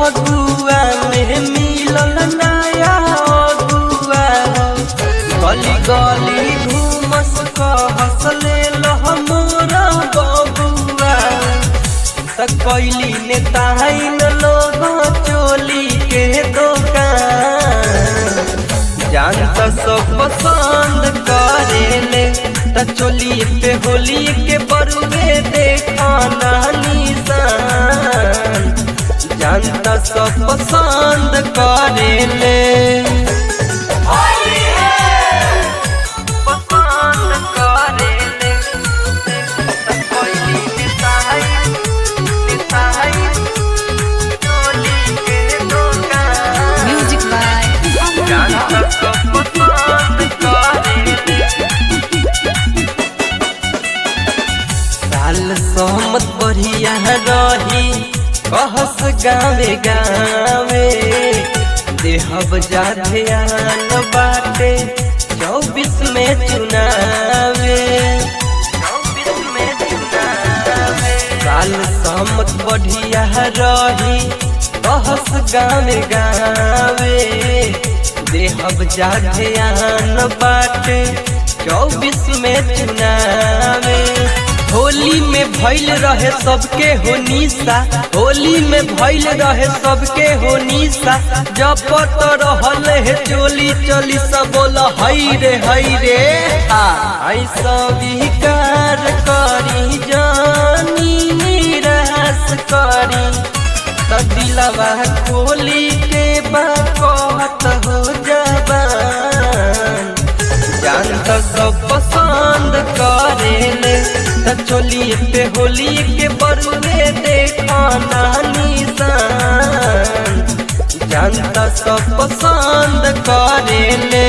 फगुआ में मिलल नया अगुआ गली गली घूमस कहस ले मोरा बबुआ त कैली नेताइन लोग चोली के दुकान जानत सब पसंद करेले त चोली पे होली के बरुए देखना निशान जानत सब पसंद करेले साल सहमत बढ़िया रही कहस गावे गावे देहब जा ध्यान बाटे 24 में चुनावे साल सहमत बढ़िया रही कहस गावे गावे देहब जा ध्यान बाटे 24 में चुनावे होली में भइल रहे सबके हो निशा होली में भइल रहे सबके हो निशा जब तो रहल है चोली चली सब बोल हई रे आई स्वीकार करी जानी निराश करी दिलवा खोली के बात हो जबान जानत सब पसंद करेले त चोली पे होली के बरुए देखना निशान जानत सब पसंद करेले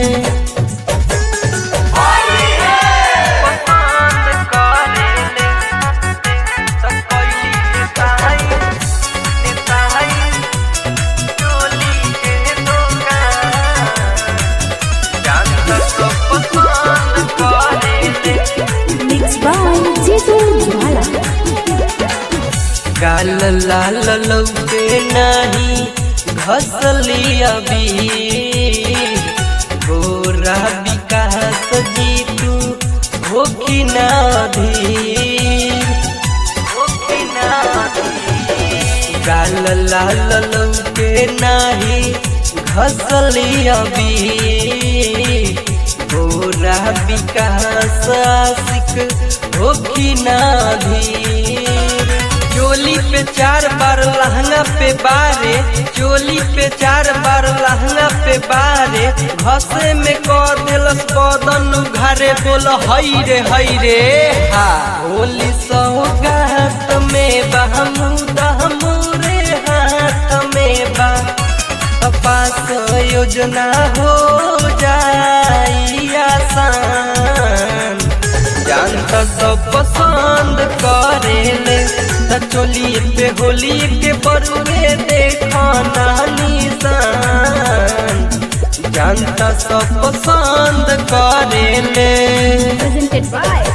गाल लाल लौके नहीं घसली अभी गोरा विकास जीतू होकी ना गाल लाल लौके नहीं घसली अभी गोरा विकास आशिक होकी ना चोली पे 4 बार लहंगा पे बारे चोली पे 4 बार लहंगा पे बारे घसे में कर दिलस बदन घरे बोल हई रे होली सौगात में हमरे हाथ में बा पास योजना हो जाई आसान जानत सब पसंद करेले त चोली पे होली के बरुए देखना निशान जानत सब पसंद करेले। Presented by